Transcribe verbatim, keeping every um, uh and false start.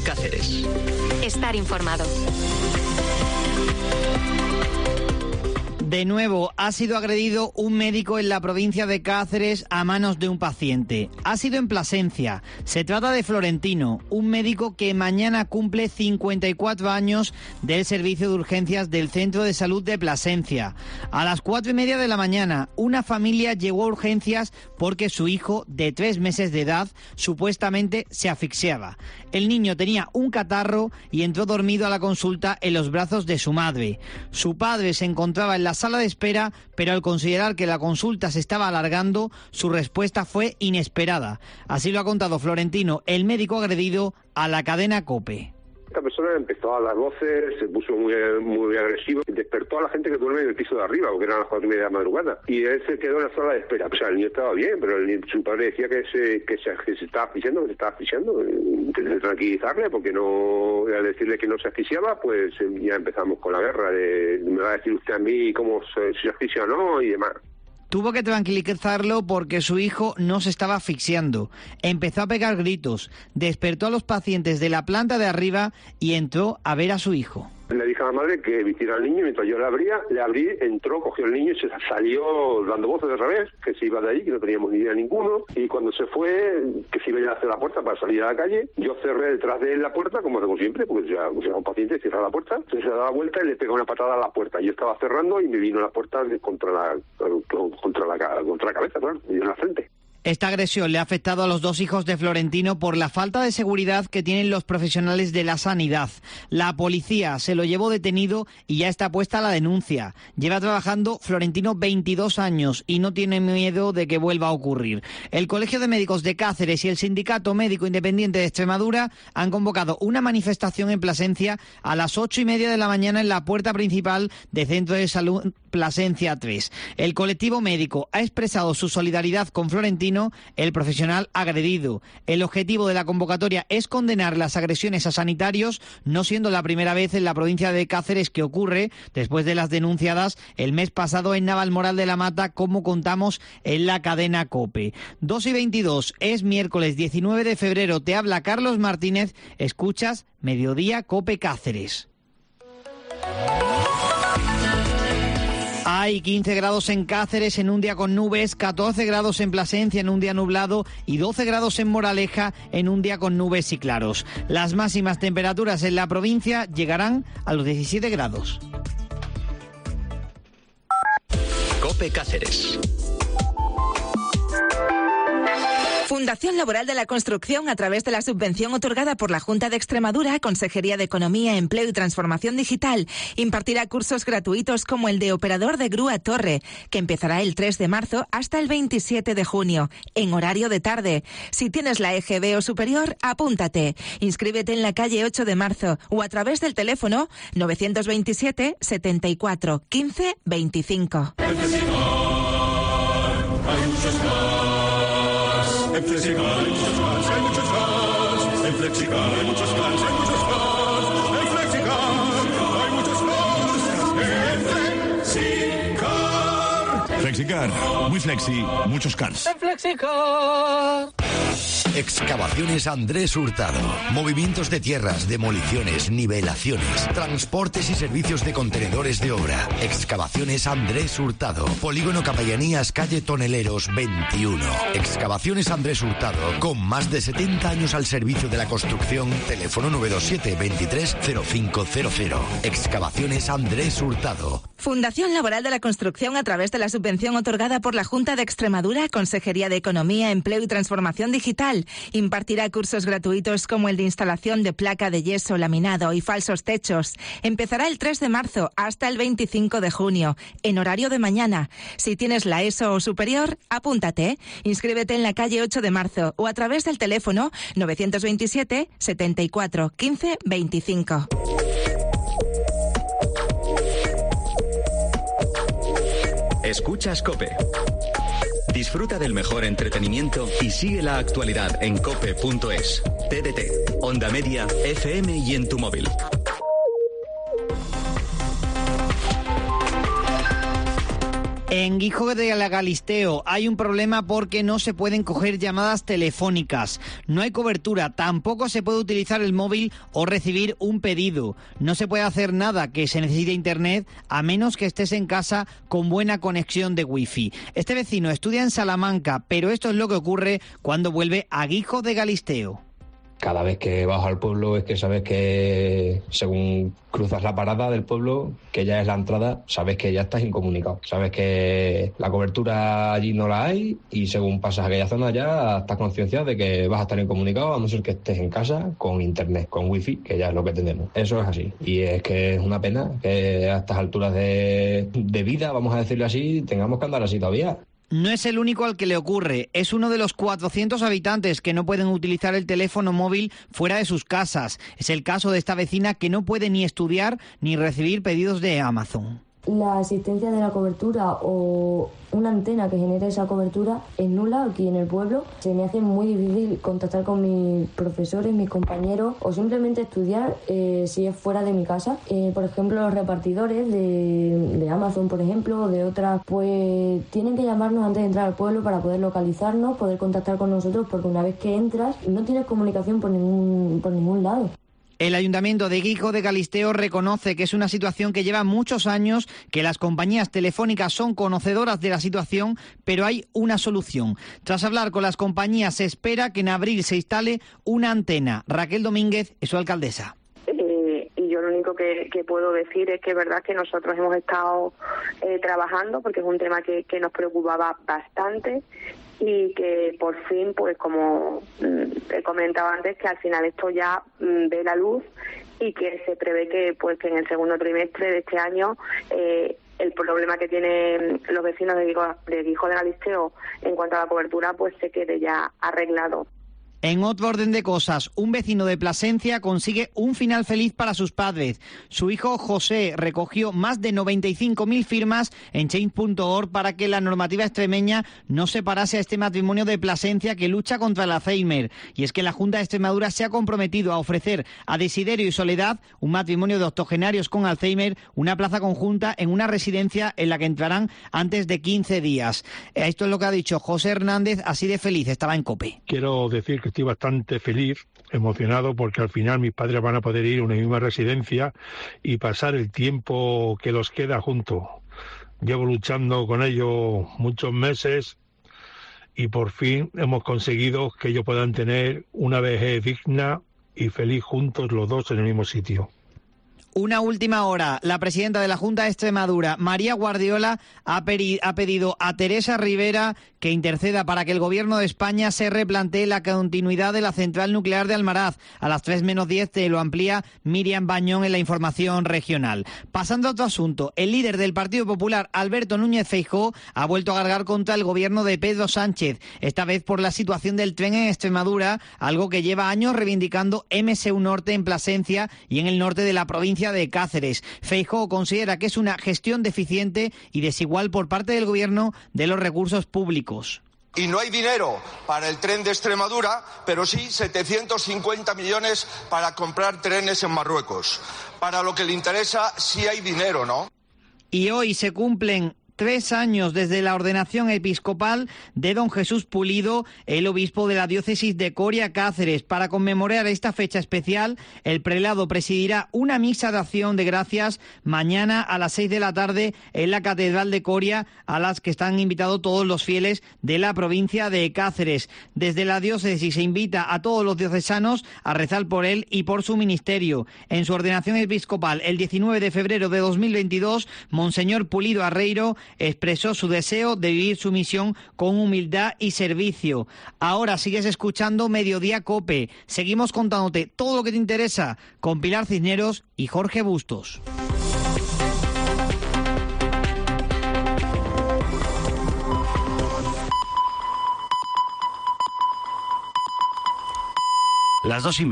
COPE Cáceres. Estar informado. De nuevo, ha sido agredido un médico en la provincia de Cáceres a manos de un paciente. Ha sido en Plasencia. Se trata de Florentino, un médico que mañana cumple cincuenta y cuatro años del servicio de urgencias del Centro de Salud de Plasencia. A las cuatro y media de la mañana, una familia llegó a urgencias porque su hijo, de tres meses de edad, supuestamente se asfixiaba. El niño tenía un catarro y entró dormido a la consulta en los brazos de su madre. Su padre se encontraba en la sala de espera, pero al considerar que la consulta se estaba alargando, su respuesta fue inesperada. Así lo ha contado Florentino, el médico agredido, a la cadena COPE. Esta persona empezó a las doce, se puso muy muy agresivo, despertó a la gente que duerme en el piso de arriba, porque eran las cuatro y media de la madrugada, y él se quedó en la sala de espera. O sea, el niño estaba bien, pero el niño, su padre decía que se que se, que se estaba asfixiando, que se estaba asfixiando. Intenté tranquilizarle, porque no, al decirle que no se asfixiaba, pues ya empezamos con la guerra de, me va a decir usted a mí cómo se, si se asfixia o no, y demás. Tuvo que tranquilizarlo porque su hijo no se estaba asfixiando. Empezó a pegar gritos, despertó a los pacientes de la planta de arriba y entró a ver a su hijo. Le dije a la madre que vistiera al niño, mientras yo le abría, le abrí, entró, cogió el niño y se salió dando voces de revés, que se iba de ahí, que no teníamos ni idea ninguno, y cuando se fue, que se iba a hacer la puerta para salir a la calle, yo cerré detrás de él la puerta, como hacemos siempre, porque ya, pues, un paciente cierra la puerta, entonces se da la vuelta y le pega una patada a la puerta. Yo estaba cerrando y me vino la puerta contra la, contra la, contra la cabeza, claro, y en la frente. Esta agresión le ha afectado a los dos hijos de Florentino por la falta de seguridad que tienen los profesionales de la sanidad. La policía se lo llevó detenido y ya está puesta la denuncia. Lleva trabajando Florentino veintidós años y no tiene miedo de que vuelva a ocurrir. El Colegio de Médicos de Cáceres y el Sindicato Médico Independiente de Extremadura han convocado una manifestación en Plasencia a las ocho y media de la mañana en la puerta principal del Centro de Salud Plasencia tres. El colectivo médico ha expresado su solidaridad con Florentino, el profesional agredido. El objetivo de la convocatoria es condenar las agresiones a sanitarios, no siendo la primera vez en la provincia de Cáceres que ocurre, después de las denunciadas el mes pasado en Navalmoral de la Mata, como contamos en la cadena COPE. dos y veintidós, es miércoles diecinueve de febrero, te habla Carlos Martínez, escuchas Mediodía COPE Cáceres. Hay quince grados en Cáceres en un día con nubes, catorce grados en Plasencia en un día nublado y doce grados en Moraleja en un día con nubes y claros. Las máximas temperaturas en la provincia llegarán a los diecisiete grados. COPE Cáceres. Fundación Laboral de la Construcción, a través de la subvención otorgada por la Junta de Extremadura, Consejería de Economía, Empleo y Transformación Digital, impartirá cursos gratuitos como el de operador de grúa torre, que empezará el tres de marzo hasta el veintisiete de junio, en horario de tarde. Si tienes la E G B o superior, apúntate. Inscríbete en la calle ocho de marzo o a través del teléfono novecientos veintisiete, setenta y cuatro, quince, veinticinco. En Flexicar hay muchos más, hay muchos más. En Flexicar hay muchos más, hay muchos más. En Flexicar hay muchos más. En Flexicar. Flexicar, muy flexi, muchos cars. En Flexicar. Excavaciones Andrés Hurtado. Movimientos de tierras, demoliciones, nivelaciones, transportes y servicios de contenedores de obra. Excavaciones Andrés Hurtado. Polígono Capellanías, calle Toneleros veintiuno. Excavaciones Andrés Hurtado, con más de setenta años al servicio de la construcción. Teléfono nueve dos siete, veintitrés, cero cinco cero cero. Excavaciones Andrés Hurtado. Fundación Laboral de la Construcción, a través de la subvención otorgada por la Junta de Extremadura, Consejería de Economía, Empleo y Transformación Digital, impartirá cursos gratuitos como el de instalación de placa de yeso, laminado y falsos techos. Empezará el tres de marzo hasta el veinticinco de junio, en horario de mañana. Si tienes la ESO o superior, apúntate. Inscríbete en la calle ocho de marzo o a través del teléfono novecientos veintisiete, setenta y cuatro, quince, veinticinco. Escuchas COPE. Disfruta del mejor entretenimiento y sigue la actualidad en cope punto es. T D T, Onda Media, F M y en tu móvil. En Guijo de Galisteo hay un problema porque no se pueden coger llamadas telefónicas, no hay cobertura, tampoco se puede utilizar el móvil o recibir un pedido, no se puede hacer nada que se necesite internet a menos que estés en casa con buena conexión de wifi. Este vecino estudia en Salamanca, pero esto es lo que ocurre cuando vuelve a Guijo de Galisteo. Cada vez que vas al pueblo es que sabes que según cruzas la parada del pueblo, que ya es la entrada, sabes que ya estás incomunicado. Sabes que la cobertura allí no la hay y según pasas aquella zona ya estás concienciado de que vas a estar incomunicado a no ser que estés en casa con internet, con wifi, que ya es lo que tenemos. Eso es así. Y es que es una pena que a estas alturas de, de vida, vamos a decirlo así, tengamos que andar así todavía. No es el único al que le ocurre, es uno de los cuatrocientos habitantes que no pueden utilizar el teléfono móvil fuera de sus casas. Es el caso de esta vecina que no puede ni estudiar ni recibir pedidos de Amazon. La asistencia de la cobertura o una antena que genere esa cobertura es nula aquí en el pueblo. Se me hace muy difícil contactar con mis profesores, mis compañeros o simplemente estudiar eh, si es fuera de mi casa. Eh, por ejemplo, los repartidores de, de Amazon, por ejemplo, o de otras, pues tienen que llamarnos antes de entrar al pueblo para poder localizarnos, poder contactar con nosotros, porque una vez que entras no tienes comunicación por ningún, por ningún lado. El Ayuntamiento de Guijo de Galisteo reconoce que es una situación que lleva muchos años, que las compañías telefónicas son conocedoras de la situación, pero hay una solución. Tras hablar con las compañías, se espera que en abril se instale una antena. Raquel Domínguez es su alcaldesa. Eh, y yo lo único que, que puedo decir es que es verdad que nosotros hemos estado eh, trabajando, porque es un tema que, que nos preocupaba bastante, y que por fin, pues como mm, he comentado antes, que al final esto ya mm, ve la luz y que se prevé que pues que en el segundo trimestre de este año eh, el problema que tienen los vecinos de Guijo de, Guijo de Galisteo en cuanto a la cobertura pues se quede ya arreglado. En otro orden de cosas, un vecino de Plasencia consigue un final feliz para sus padres. Su hijo José recogió más de noventa y cinco mil firmas en change punto org para que la normativa extremeña no separase a este matrimonio de Plasencia que lucha contra el Alzheimer. Y es que la Junta de Extremadura se ha comprometido a ofrecer a Desiderio y Soledad, un matrimonio de octogenarios con Alzheimer, una plaza conjunta en una residencia en la que entrarán antes de quince días. Esto es lo que ha dicho José Hernández, así de feliz estaba en COPE. Quiero decir que estoy bastante feliz, emocionado, porque al final mis padres van a poder ir a una misma residencia y pasar el tiempo que los queda juntos. Llevo luchando con ellos muchos meses y por fin hemos conseguido que ellos puedan tener una vejez digna y feliz juntos los dos en el mismo sitio. Una última hora. La presidenta de la Junta de Extremadura, María Guardiola, ha, peri- ha pedido a Teresa Rivera que interceda para que el Gobierno de España se replantee la continuidad de la central nuclear de Almaraz. A las tres menos diez te lo amplía Miriam Bañón en la información regional. Pasando a otro asunto, el líder del Partido Popular, Alberto Núñez Feijóo, ha vuelto a cargar contra el Gobierno de Pedro Sánchez, esta vez por la situación del tren en Extremadura, algo que lleva años reivindicando M S U Norte en Plasencia y en el norte de la provincia de Cáceres. Feijóo considera que es una gestión deficiente y desigual por parte del Gobierno de los recursos públicos. Y no hay dinero para el tren de Extremadura, pero sí setecientos cincuenta millones para comprar trenes en Marruecos. Para lo que le interesa, sí hay dinero, ¿no? Y hoy se cumplen tres años desde la ordenación episcopal de don Jesús Pulido, el obispo de la diócesis de Coria Cáceres. Para conmemorar esta fecha especial, el prelado presidirá una misa de acción de gracias mañana a las seis de la tarde en la Catedral de Coria, a las que están invitados todos los fieles de la provincia de Cáceres. Desde la diócesis se invita a todos los diocesanos a rezar por él y por su ministerio. En su ordenación episcopal, el diecinueve de febrero de dos mil veintidós, Monseñor Pulido Arreiro expresó su deseo de vivir su misión con humildad y servicio. Ahora sigues escuchando Mediodía COPE. Seguimos contándote todo lo que te interesa con Pilar Cisneros y Jorge Bustos. Las dos y media.